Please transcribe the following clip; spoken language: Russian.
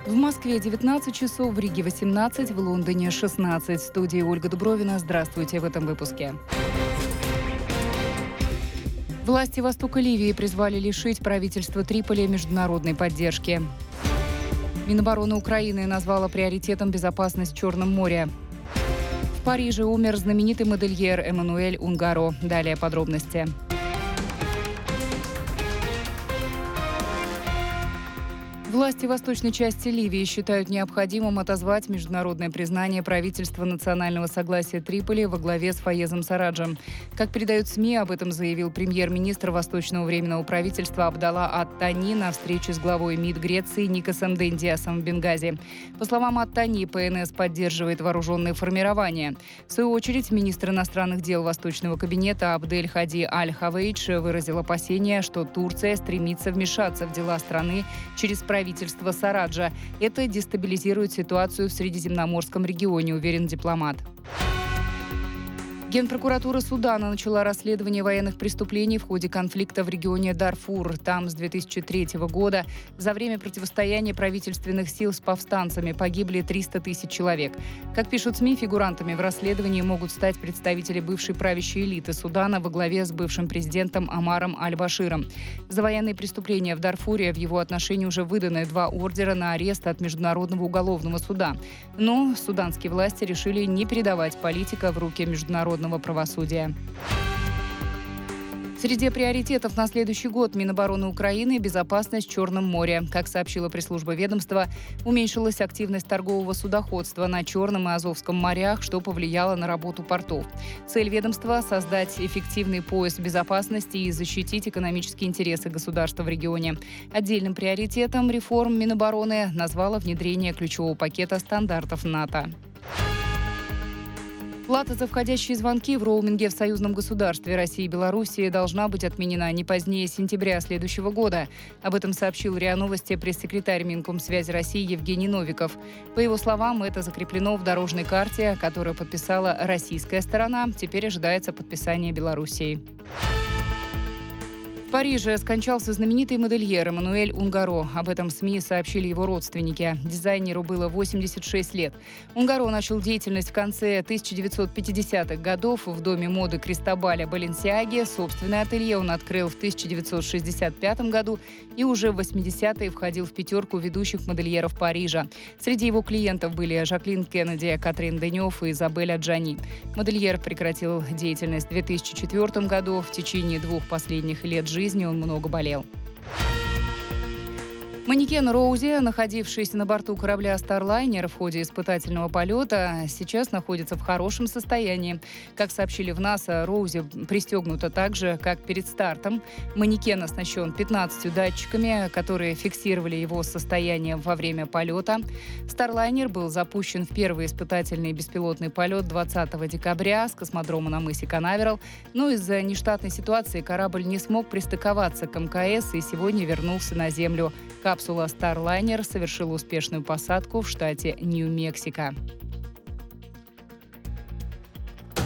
В Москве 19 часов, в Риге 18, в Лондоне 16. В студии Ольга Дубровина. Здравствуйте в этом выпуске. Власти востока Ливии призвали лишить правительства Триполи международной поддержки. Минобороны Украины назвала приоритетом безопасность в Черном море. В Париже умер знаменитый модельер Эммануэль Унгаро. Далее подробности. Власти восточной части Ливии считают необходимым отозвать международное признание правительства национального согласия Триполи во главе с Фаезом Сараджем. Как передают СМИ, об этом заявил премьер-министр Восточного временного правительства Абдалла Ат-Тани на встрече с главой МИД Греции Никосом Дендиасом в Бенгази. По словам Ат-Тани, ПНС поддерживает вооруженные формирования. В свою очередь, министр иностранных дел Восточного кабинета Абдель Хади Аль-Хавейдж выразил опасения, что Турция стремится вмешаться в дела страны через правительство Сараджа. Это дестабилизирует ситуацию в Средиземноморском регионе, уверен дипломат. Генпрокуратура Судана начала расследование военных преступлений в ходе конфликта в регионе Дарфур. Там с 2003 года за время противостояния правительственных сил с повстанцами погибли 300 тысяч человек. Как пишут СМИ, фигурантами в расследовании могут стать представители бывшей правящей элиты Судана во главе с бывшим президентом Омаром Аль-Баширом. За военные преступления в Дарфуре в его отношении уже выданы 2 ордера на арест от Международного уголовного суда. Но суданские власти решили не передавать политика в руки международного правосудия. Среди приоритетов на следующий год Минобороны Украины – безопасность в Черном море. Как сообщила пресс-служба ведомства, уменьшилась активность торгового судоходства на Черном и Азовском морях, что повлияло на работу портов. Цель ведомства – создать эффективный пояс безопасности и защитить экономические интересы государства в регионе. Отдельным приоритетом реформ Минобороны назвала внедрение ключевого пакета стандартов НАТО. Плата за входящие звонки в роуминге в союзном государстве России и Белоруссии должна быть отменена не позднее сентября следующего года. Об этом сообщил РИА Новости пресс-секретарь Минкомсвязи России Евгений Новиков. По его словам, это закреплено в дорожной карте, которую подписала российская сторона. Теперь ожидается подписание Белоруссией. В Париже скончался знаменитый модельер Эммануэль Унгаро. Об этом СМИ сообщили его родственники. Дизайнеру было 86 лет. Унгаро начал деятельность в конце 1950-х годов в доме моды Кристобаля Баленсиаги. Собственное ателье он открыл в 1965 году и уже в 80-е входил в 5 ведущих модельеров Парижа. Среди его клиентов были Жаклин Кеннеди, Катрин Денев и Изабель Аджани. Модельер прекратил деятельность в 2004 году. В течение 2 последних лет жизни он много болел. Манекен Роузи, находившийся на борту корабля Starliner в ходе испытательного полета, сейчас находится в хорошем состоянии. Как сообщили в НАСА, Роузи пристегнута так же, как перед стартом. Манекен оснащен 15 датчиками, которые фиксировали его состояние во время полета. Starliner был запущен в первый испытательный беспилотный полет 20 декабря с космодрома на мысе Канаверал. Но из-за нештатной ситуации корабль не смог пристыковаться к МКС и сегодня вернулся на Землю. Капсула Starliner совершила успешную посадку в штате Нью-Мексико.